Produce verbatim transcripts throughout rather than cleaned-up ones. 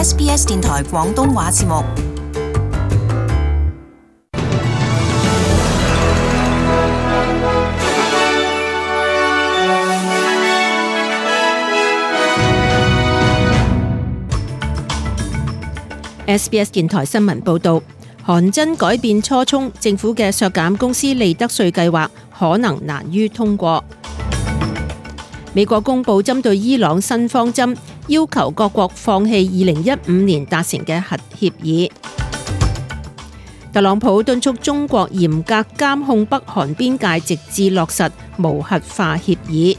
S B S 電台廣東話節目。 S B S 電台新聞報道，韓真改變初衷，政府嘅削減公司利得稅計劃可能難於通過。美國公布針對伊朗新方針，要求各國放棄二零一五年達成嘅核協議。特朗普敦促中國嚴格監控北韓邊界，直至落實無核化協議。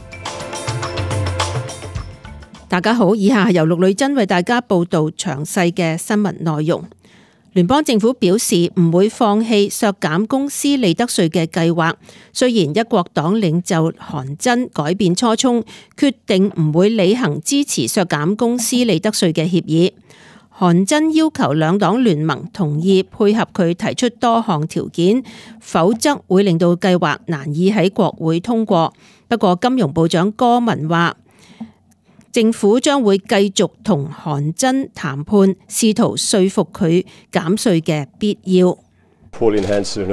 大家好，以下係由陸女真為大家報道詳細嘅新聞內容。聯邦政府表示唔會放棄削減公司利得稅嘅計劃，雖然一國黨領袖韓真改變初衷，決定唔會履行支持削減公司利得稅嘅協議。韓真要求兩黨聯盟同意配合佢提出多項條件，否則會令到計劃難以喺國會通過。不過金融部長柯文話，政府將會繼續同韓真談判，試圖說服佢減稅嘅必要。柯文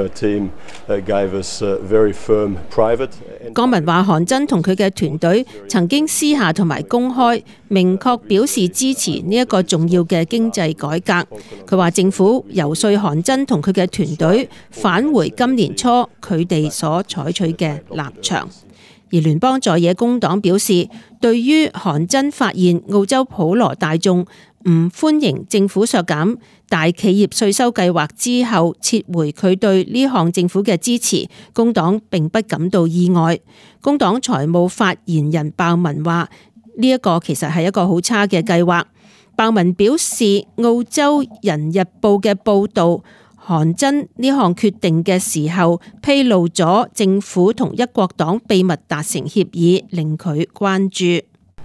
話，韓真同佢嘅團隊曾經私下同埋公開明確表示支持呢一個重要嘅經濟改革。佢話政府游說韓真同佢嘅團隊返回今年初佢哋所採取嘅立場。而聯邦在野工黨表示，對於韓真發現澳洲普羅大眾唔歡迎政府削減大企業稅收計劃之後撤回佢對呢項政府嘅支持，工黨並不感到意外。工黨財務發言人鮑文話，呢一個其實係一個好差嘅計劃。鮑文表示，澳洲人日報嘅報導，韓真呢項決定嘅時候披露咗政府同一國黨秘密達成協議，令佢關注。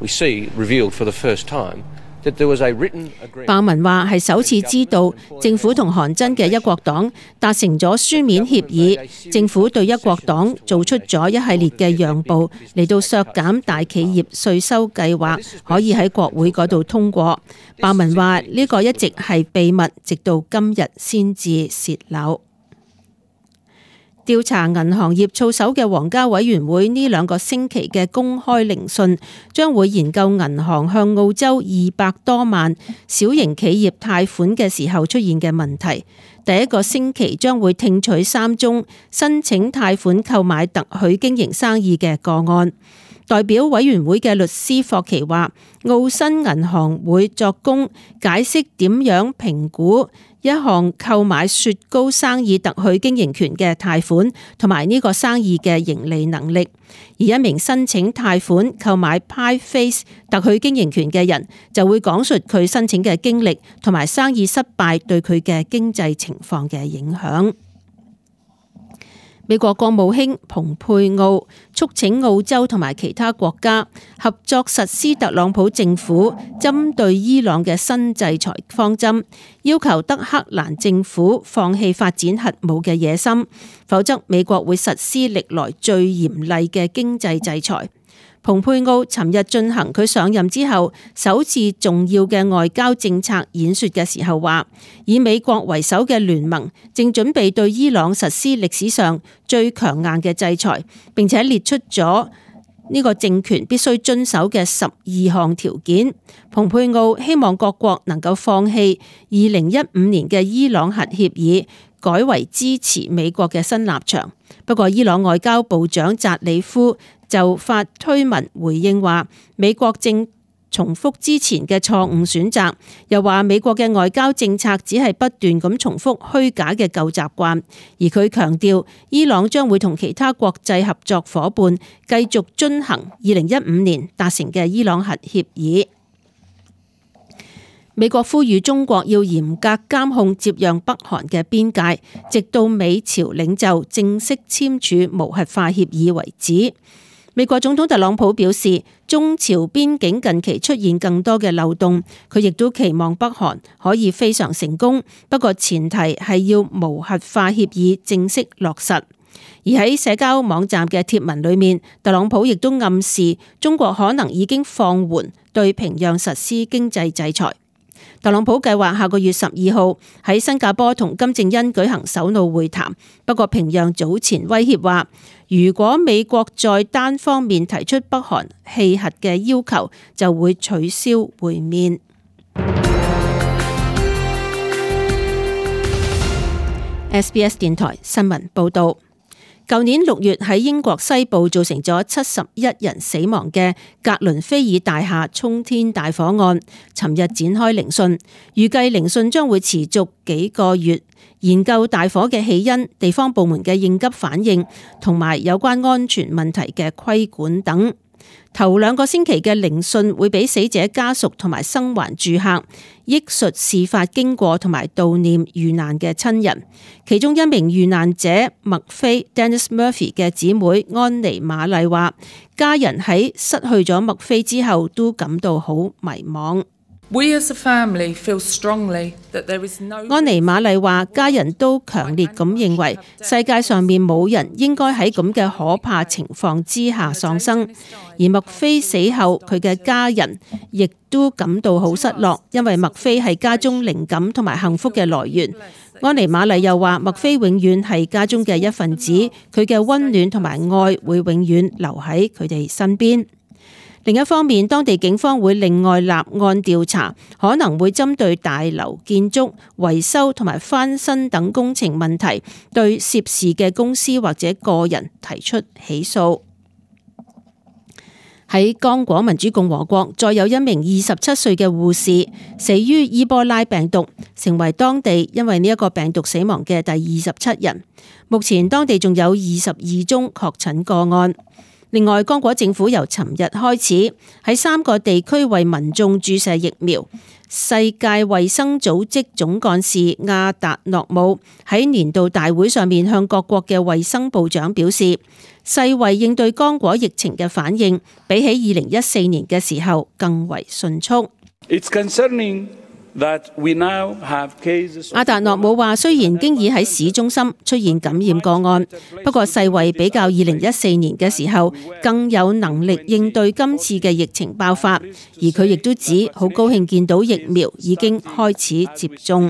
鮑文話係首次知道政府同韓真嘅一國黨達成咗書面協議，政府對一國黨做出咗一系列嘅讓步，嚟到削減大企業稅收計劃可以喺國會嗰度通過。鮑文話呢個一直係秘密，直到今日先至洩漏。調查銀行業操守嘅皇家委員會呢兩個星期嘅公開聆訊，將會研究銀行向澳洲二百多萬小型企業貸款嘅時候出現嘅問題。第一個星期將會聽取三宗申請貸款購買特許經營生意嘅個案。代表委員會嘅律師霍奇話，澳新銀行會作供解釋點樣評估一項購買雪糕生意特許經營權嘅貸款同埋呢個生意嘅盈利能力。而一名申請貸款購買 Pie Face 特許經營權嘅人就會講述佢申請嘅經歷同埋生意失敗對佢嘅經濟情況嘅影響。美國國務卿蓬佩奧促請澳洲同埋其他國家合作實施特朗普政府針對伊朗嘅新制裁方針，要求德黑蘭政府放棄發展核武嘅野心，否則美國會實施歷來最嚴厲嘅經濟制裁。蓬佩奧尋日進行佢上任之後首次重要嘅外交政策演說嘅時候話，以美國為首嘅聯盟正準備對伊朗實施歷史上最強硬嘅制裁，並且列出咗呢個政權必須遵守嘅十二項條件。蓬佩奧希望各國能夠放棄二零一五年嘅伊朗核協議，改為支持美國嘅新立場。不過伊朗外交部長扎里夫就發推文回應話，美國正重複之前嘅錯誤選擇，又話美國嘅外交政策只係不斷咁重複虛假嘅舊習慣，而佢強調伊朗將會同其他國際合作夥伴繼續遵行二零一五年達成嘅伊朗核協議。美國呼籲中國要嚴格監控接壤北韓嘅邊界，直到美朝領袖正式簽署無核化協議為止。美國總統特朗普表示，中朝邊境近期出現更多嘅漏洞，佢亦都期望北韓可以非常成功，不過前提係要無核化協議正式落實。而喺社交網站嘅貼文裏面，特朗普亦都暗示中國可能已經放緩對平壤實施經濟制裁。 特朗普計劃下個月十二號喺新加坡同金正恩舉行首腦會談，不過平壤早前威脅話，如果美國再單方面提出北韓棄核嘅要求，就會取消會面。S B S 電台新聞報道。舊年六月喺英國西部造成咗七十一人死亡嘅格倫菲爾大廈沖天大火案，尋日展開聆訊，預計聆訊將會持續幾個月，研究大火嘅起因、地方部門嘅應急反應同埋有關安全問題嘅規管等。頭兩個星期嘅聆訊會俾死者家屬同埋生還住客憶述事發經過同埋悼念遇難嘅親人。其中一名遇難者麥菲 Dennis Murphy 嘅姊妹安妮瑪麗話，家人喺失去咗麥菲之後都感到好迷茫。 We as a family feel strongly that there is no... 安妮瑪麗話，家人都強烈咁認為世界上面冇人應該喺咁嘅可怕情況之下喪生，而麥菲死後佢嘅家人亦都感到好失落，因為麥菲係家中靈感同埋幸福嘅來源。安妮瑪麗又話，麥菲永遠係家中嘅一份子，佢嘅溫暖同埋愛會永遠留喺佢哋身邊。另一方面，當地警方會另外立案調查，可能會針對大樓建築、維修同埋翻新等工程問題，對涉事嘅公司或者個人提出起訴。喺剛果民主共和國，再有一名二十七歲嘅護士死於伊波拉病毒，成為當地因為呢一個病毒死亡嘅第二十七人。目前當地仲有二十二宗確診個案。另外，剛果政府由尋日開始喺三個地區為民眾注射疫苗。世界衛生組織總幹事亞達諾姆喺年度大會上面向各國嘅衛生部長表示，世衛應對剛果疫情嘅反應比起二零一四年嘅時候更為迅速。 It's concerning that we now have cases. 亞達諾姆話，雖然經已喺市中心出現感染個案，不過世衛比較二零一四年嘅時候更有能力應對今次嘅疫情爆發，而佢亦都指好高興見到疫苗已經開始接種。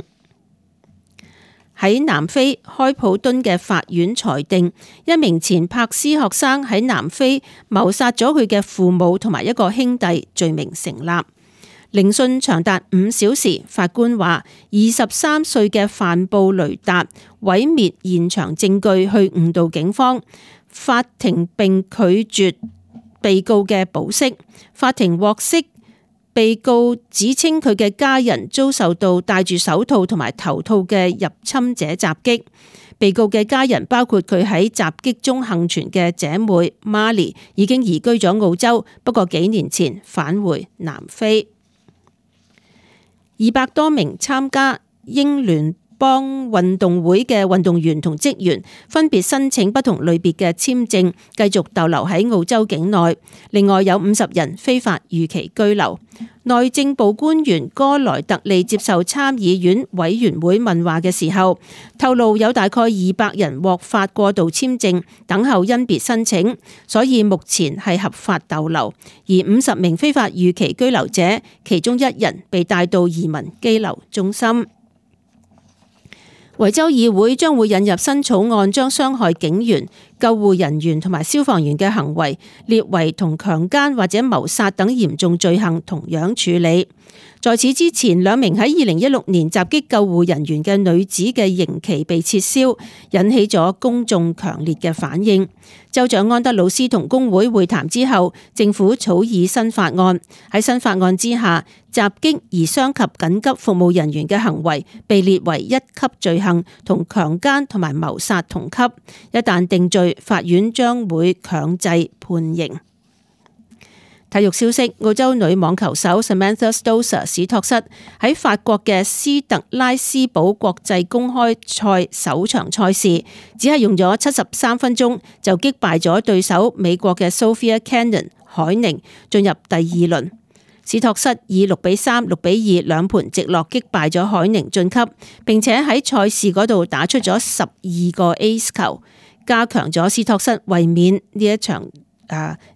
喺南非開普敦嘅法院裁定，一名前柏斯學生喺南非謀殺咗佢嘅父母同埋一個兄弟，罪名成立。聆訊長達五小時，法官話二十三歲嘅范布雷達毀滅現場證據去誤導警方，法庭並拒絕被告嘅保釋。法庭獲悉被告指稱佢嘅家人遭受到戴住手套同埋頭套嘅入侵者襲擊。被告嘅家人包括佢喺襲擊中幸存嘅姐妹瑪麗，已經移居咗澳洲，不過幾年前返回南非。二百多名參加英聯邦運動會嘅運動員同職員分別申請不同類別嘅簽證，繼續逗留喺澳洲境內。另外有五十人非法逾期居留。內政部官員哥萊特利接受參議院委員會問話嘅時候，透露有大概二百人獲發過渡簽證，等候甄別申請，所以目前係合法逗留。而五十名非法逾期居留者，其中一人被帶到移民羈留中心。維州議會將會引入新草案，將傷害警員、救護人員同埋消防員嘅行為列為同強姦或者謀殺等嚴重罪行同樣處理。在此之前，兩名喺二零一六年襲擊救護人員嘅女子嘅刑期被撤銷，引起咗公眾強烈嘅反應。州長安德魯斯同工會會談之後，政府草擬新法案。喺新法案之下，襲擊而傷及緊急服務人員嘅行為被列為一級罪行，同強姦同埋謀殺同級。一旦定罪，法院將會強制判刑。體育消息：澳洲女網球手 Samantha Stosur 史托瑟喺法國嘅斯特拉斯堡國際公開賽首場賽事，只係用咗七十三分鐘就擊敗咗對手美國嘅 Sophia Kenin 海寧，進入第二輪。史托瑟以六比三、六比二兩盤直落擊敗咗海寧晉級，並且喺賽事嗰度打出咗十二個 ace 球，加強咗史托瑟衛冕呢一場啊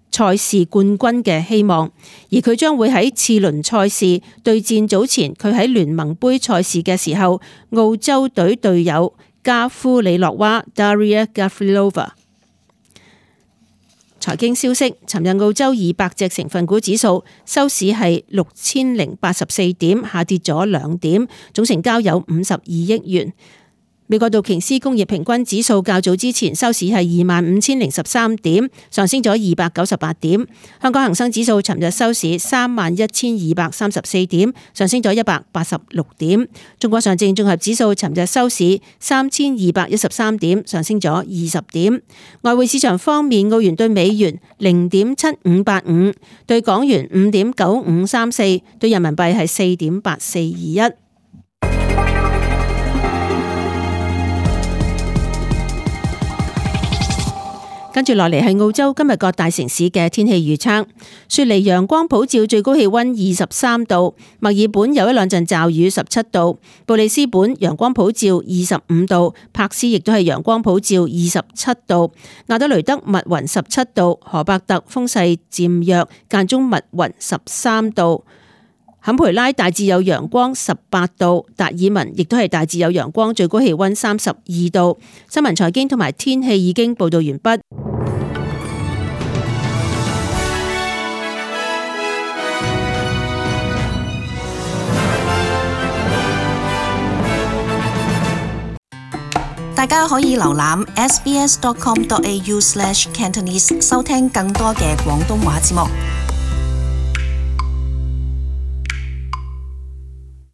賽事冠軍嘅希望，而佢將會喺次輪賽事對戰早前佢喺聯盟杯賽事嘅時候澳洲隊隊友加夫里諾娃 Daria Gavrilova。財經消息，尋日澳洲二百隻成分股指數收市係六千零八十四點，下跌咗兩點，總成交有五十二億元。美國道瓊斯工業平均指數較早之前收市係二萬五千零十三點，上升咗二百九十八點。香港恒生指數尋日收市三萬一千二百三十四點，上升咗一百八十六點。中國上證綜合指數尋日收市三千二百一十三點，上升咗二十點。外匯市場方面，澳元對美元零點七五八五，對港元五點九五三四，對人民幣係四點八四二一。跟住落嚟係澳洲今日各大城市嘅天氣預測。雪梨陽光普照，最高氣溫二十三度；墨爾本有一兩陣驟雨，十七度；布里斯本陽光普照，二十五度；柏斯亦都係陽光普照，二十七度；亞德雷德密雲十七度；荷伯特風勢漸弱，間中密雲十三度；坎培拉大致有陽光，十八度；達爾文亦都係大致有陽光，最高氣溫三十二度。新聞財經同埋天氣已經報道完畢。 大家可以瀏覽 s b s dot com dot a u slash cantonese 收聽更多嘅廣東話節目。